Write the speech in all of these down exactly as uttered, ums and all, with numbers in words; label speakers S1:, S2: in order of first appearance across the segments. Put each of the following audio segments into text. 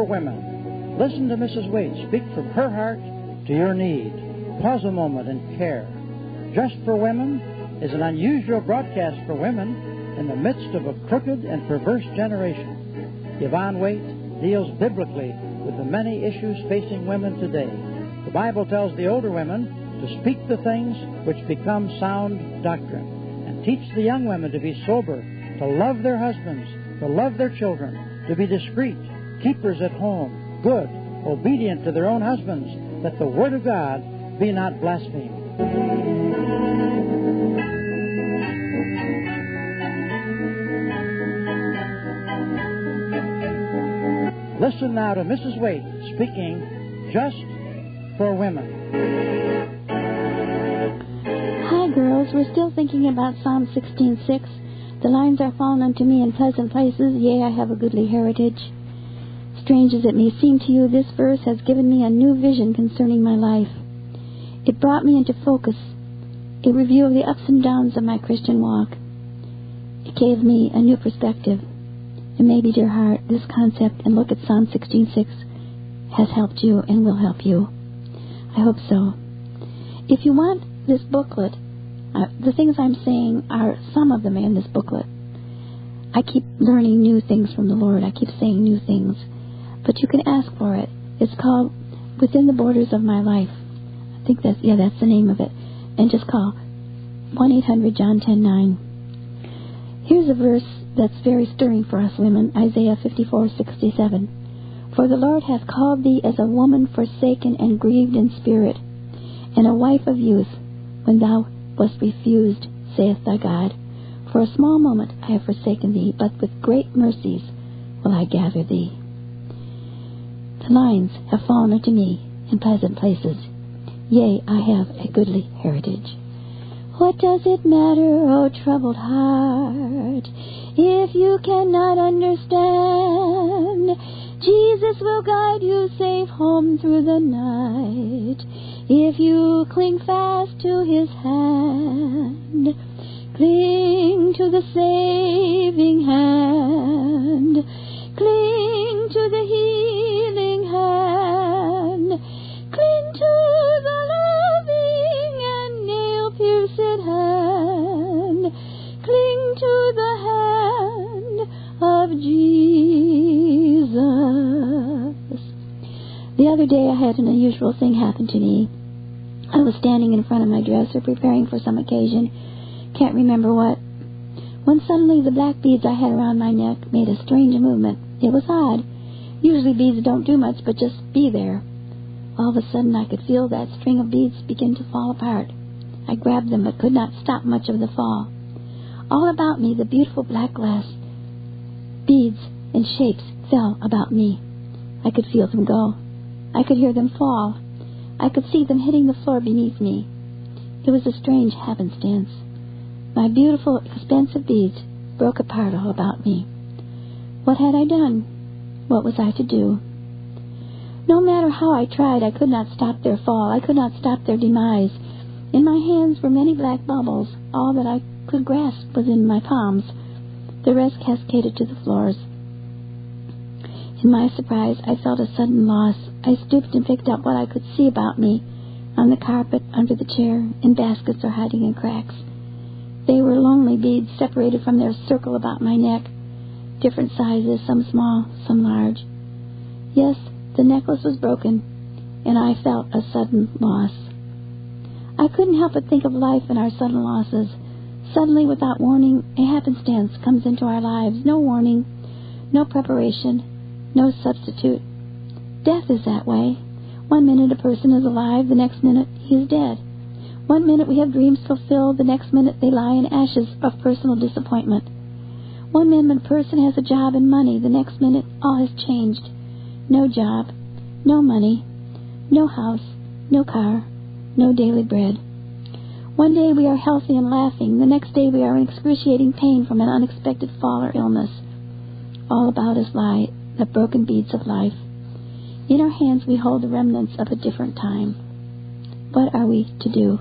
S1: for women. Listen to Missus Waite speak from her heart to your need. Pause a moment and care. Just for Women is an unusual broadcast for women in the midst of a crooked and perverse generation. Yvonne Waite deals biblically with the many issues facing women today. The Bible tells the older women to speak the things which become sound doctrine, and teach the young women to be sober, to love their husbands, to love their children, to be discreet, keepers at home, good, obedient to their own husbands, that the Word of God be not blasphemed. Listen now to Missus Waite speaking just for women.
S2: Hi, girls. We're still thinking about Psalm sixteen six. The lines are fallen unto me in pleasant places. Yea, I have a goodly heritage. Strange as it may seem to you, this verse has given me a new vision concerning my life. It brought me into focus, a review of the ups and downs of my Christian walk. It gave me a new perspective. And maybe, dear heart, this concept and look at Psalm sixteen six has helped you and will help you. I hope so. If you want this booklet, uh, the things I'm saying are, some of them in this booklet. I keep learning new things from the Lord. I keep saying new things. But you can ask for it. It's called Within the Borders of My Life. I think that's, yeah, that's the name of it. And just call one eight hundred John ten nine. Here's a verse that's very stirring for us women, Isaiah fifty-four sixty-seven. For the Lord hath called thee as a woman forsaken and grieved in spirit, and a wife of youth, when thou wast refused, saith thy God. For a small moment I have forsaken thee, but with great mercies will I gather thee. The lines have fallen unto me in pleasant places. Yea, I have a goodly heritage. What does it matter, O troubled heart, if you cannot understand? Jesus will guide you safe home through the night, if you cling fast to His hand. Cling to the saving hand. Cling to the healing hand. Cling to the loving and nail-pierced hand. Cling to the hand of Jesus. The other day I had an unusual thing happen to me. I was standing in front of my dresser preparing for some occasion. Can't remember what. When suddenly the black beads I had around my neck made a strange movement. It was odd. Usually beads don't do much but just be there. All of a sudden I could feel that string of beads begin to fall apart. I grabbed them but could not stop much of the fall. All about me the beautiful black glass beads and shapes fell about me. I could feel them go. I could hear them fall. I could see them hitting the floor beneath me. It was a strange happenstance. My beautiful, expensive beads broke apart all about me. What had I done? What was I to do? No matter how I tried, I could not stop their fall. I could not stop their demise. In my hands were many black bubbles. All that I could grasp was in my palms. The rest cascaded to the floors. In my surprise, I felt a sudden loss. I stooped and picked up what I could see about me, on the carpet, under the chair, in baskets or hiding in cracks. They were lonely beads separated from their circle about my neck, different sizes, some small, some large. Yes, the necklace was broken, and I felt a sudden loss. I couldn't help but think of life and our sudden losses. Suddenly, without warning, a happenstance comes into our lives. No warning, no preparation, no substitute. Death is that way. One minute a person is alive, the next minute he is dead. One minute we have dreams fulfilled, the next minute they lie in ashes of personal disappointment. One minute a person has a job and money, the next minute all has changed. No job, no money, no house, no car, no daily bread. One day we are healthy and laughing, the next day we are in excruciating pain from an unexpected fall or illness. All about us lie the broken beads of life. In our hands we hold the remnants of a different time. What are we to do?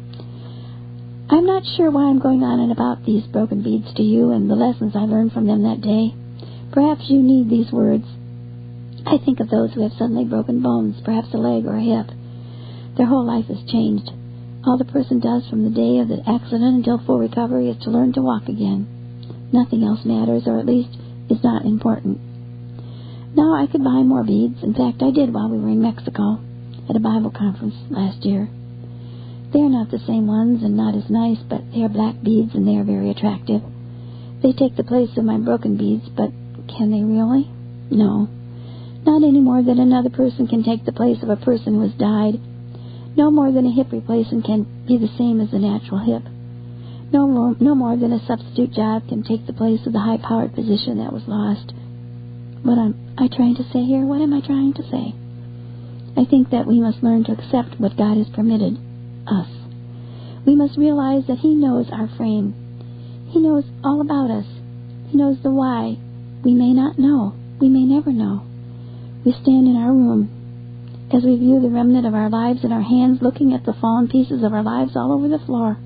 S2: I'm not sure why I'm going on and about these broken beads to you and the lessons I learned from them that day. Perhaps you need these words. I think of those who have suddenly broken bones, perhaps a leg or a hip. Their whole life is changed. All the person does from the day of the accident until full recovery is to learn to walk again. Nothing else matters, or at least is not important. Now I could buy more beads. In fact, I did while we were in Mexico at a Bible conference last year. They are not the same ones and not as nice, but they are black beads and they are very attractive. They take the place of my broken beads, but can they really? No. Not any more than another person can take the place of a person who has died. No more than a hip replacement can be the same as a natural hip. No more, no more than a substitute job can take the place of the high-powered position that was lost. What am I trying to say here? What am I trying to say? I think that we must learn to accept what God has permitted us. We must realize that He knows our frame. He knows all about us. He knows the why. We may not know. We may never know. We stand in our room as we view the remnant of our lives in our hands, looking at the fallen pieces of our lives all over the floor.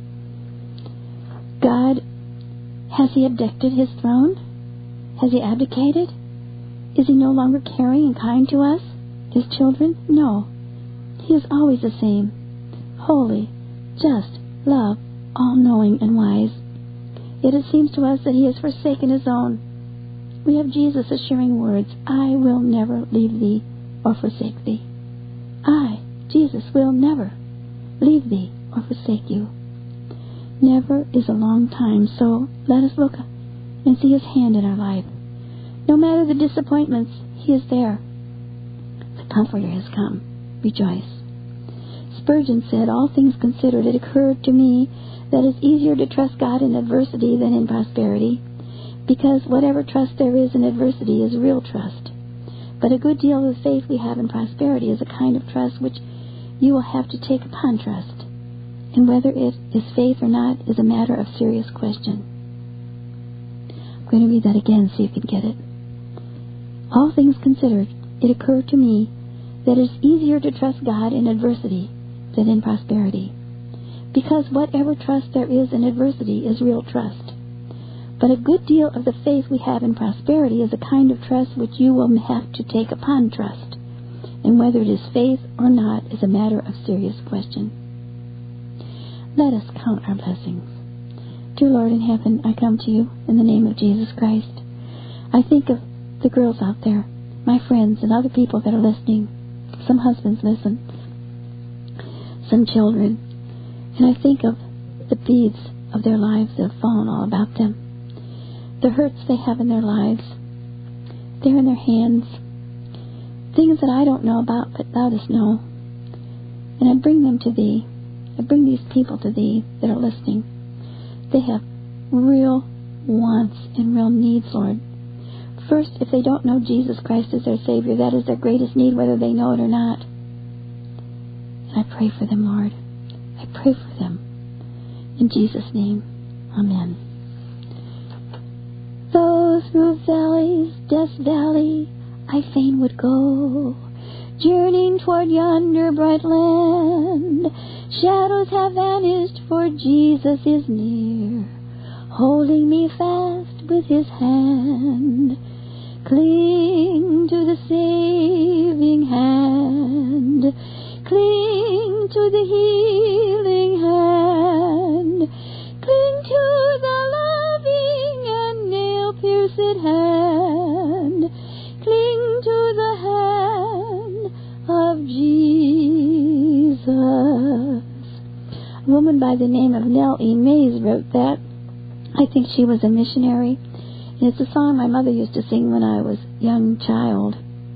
S2: God, has He abdicated His throne? Has He abdicated? Is He no longer caring and kind to us, His children? No. He is always the same. Holy, just, love, all-knowing and wise. Yet it seems to us that He has forsaken His own. We have Jesus' assuring words, I will never leave thee or forsake thee. I, Jesus, will never leave thee or forsake you. Never is a long time, so let us look and see His hand in our life. No matter the disappointments, He is there. The Comforter has come. Rejoice. Spurgeon said, all things considered, it occurred to me that it's easier to trust God in adversity than in prosperity, because whatever trust there is in adversity is real trust. But a good deal of the faith we have in prosperity is a kind of trust which you will have to take upon trust. And whether it is faith or not is a matter of serious question. I'm going to read that again, see if you can get it. All things considered, it occurred to me that it is easier to trust God in adversity than in prosperity, because whatever trust there is in adversity is real trust. But a good deal of the faith we have in prosperity is a kind of trust which you will have to take upon trust, and whether it is faith or not is a matter of serious question. Let us count our blessings. Dear Lord in heaven, I come to you in the name of Jesus Christ. I think of the girls out there, my friends and other people that are listening. Some husbands listen, some children, and I think of the beads of their lives that have fallen all about them, the hurts they have in their lives. They're in their hands, things that I don't know about, but Thou dost know. And I bring them to Thee. I bring these people to Thee that are listening. They have real wants and real needs, Lord. First, if they don't know Jesus Christ as their Savior, that is their greatest need, whether they know it or not. And I pray for them, Lord. I pray for them. In Jesus' name, amen. Though through valleys, Death's valley, I fain would go, journeying toward yonder bright land. Shadows have vanished, for Jesus is near, holding me fast with His hand. Cling to the saving hand, cling to the healing hand, cling to the loving and nail-pierced hand, cling to the hand of Jesus. A woman by the name of Nell E. Mays wrote that. I think she was a missionary. And it's a song my mother used to sing when I was a young child.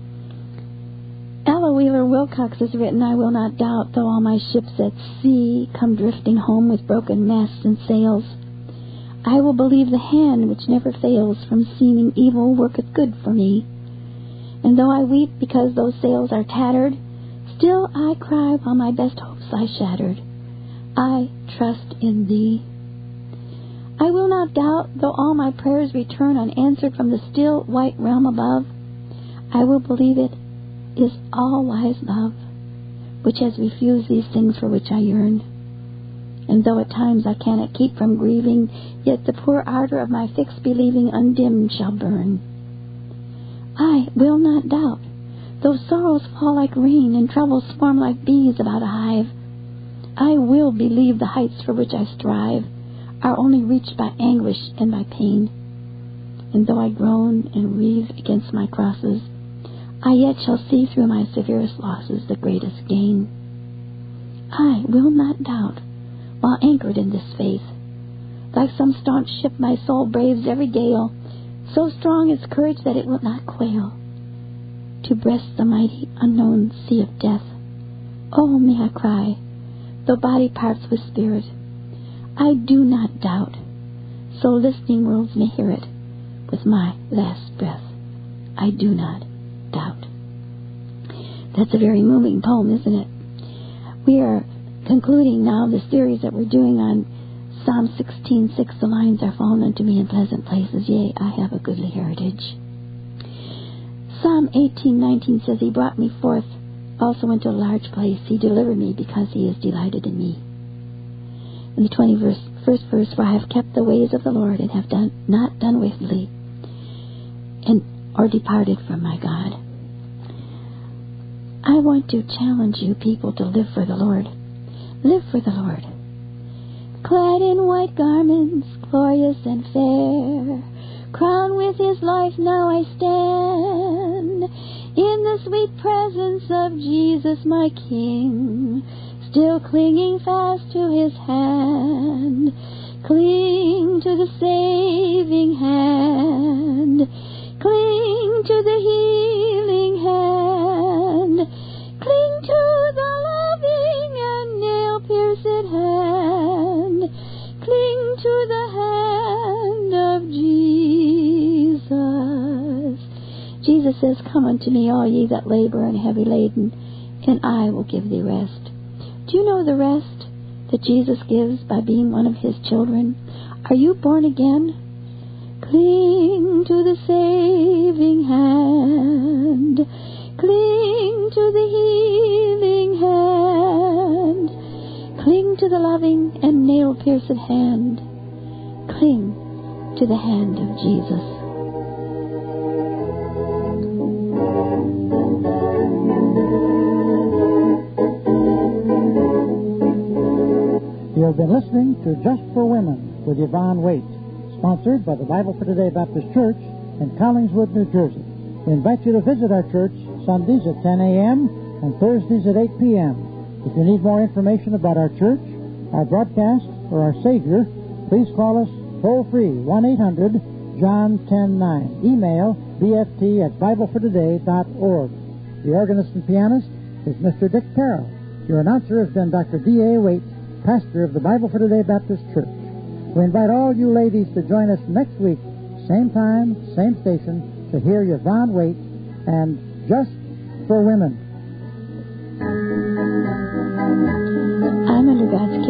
S2: Ella Wheeler Wilcox has written, I will not doubt, though all my ships at sea come drifting home with broken masts and sails. I will believe the hand which never fails from seeming evil worketh good for me. And though I weep because those sails are tattered, still I cry while my best hopes lie shattered. I trust in Thee. I will not doubt, though all my prayers return unanswered from the still white realm above. I will believe it is all-wise love, which has refused these things for which I yearn. And though at times I cannot keep from grieving, yet the poor ardor of my fixed believing undimmed shall burn. I I will not doubt. Though sorrows fall like rain and troubles swarm like bees about a hive, I will believe the heights for which I strive are only reached by anguish and by pain. And though I groan and wreathe against my crosses, I yet shall see through my severest losses the greatest gain. I will not doubt, while anchored in this faith. Like some staunch ship my soul braves every gale, so strong its courage that it will not quail, to breast the mighty unknown sea of death. Oh, may I cry, though body parts with spirit, I do not doubt, so listening worlds may hear it with my last breath. I do not doubt. That's a very moving poem, isn't it? We are concluding now the series that we're doing on Psalm sixteen six. The lines are fallen unto me in pleasant places. Yea, I have a goodly heritage. Psalm eighteen nineteen says, He brought me forth also into a large place. He delivered me because He is delighted in me. In the twenty-first verse, for I have kept the ways of the Lord and have done not done wickedly, and or departed from my God. I want to challenge you people to live for the Lord. Live for the Lord. Clad in white garments, glorious and fair, crowned with His life now I stand, in the sweet presence of Jesus my King, still clinging fast to His hand. Cling to the saving hand, cling to the healing hand, cling to the loving and nail-pierced hand, cling to the hand of Jesus. Jesus says, Come unto me, all ye that labor and heavy laden, and I will give thee rest. Do you know the rest that Jesus gives by being one of His children? Are you born again? Cling to the saving hand, cling to the healing hand, cling to the loving and nail-pierced hand, cling to the hand of Jesus.
S1: You have been listening to Just for Women with Yvonne Waite, sponsored by the Bible for Today Baptist Church in Collingswood, New Jersey. We invite you to visit our church Sundays at ten a.m. and Thursdays at eight p.m. If you need more information about our church, our broadcast, or our Savior, please call us toll-free one eight hundred John ten nine. Email b f t at bible for today dot org. The organist and pianist is Mister Dick Carroll. Your announcer has been Doctor D A Waite, pastor of the Bible for Today Baptist Church. We invite all you ladies to join us next week, same time, same station, to hear Yvonne Waite and Just for Women.
S2: I'm under God's care.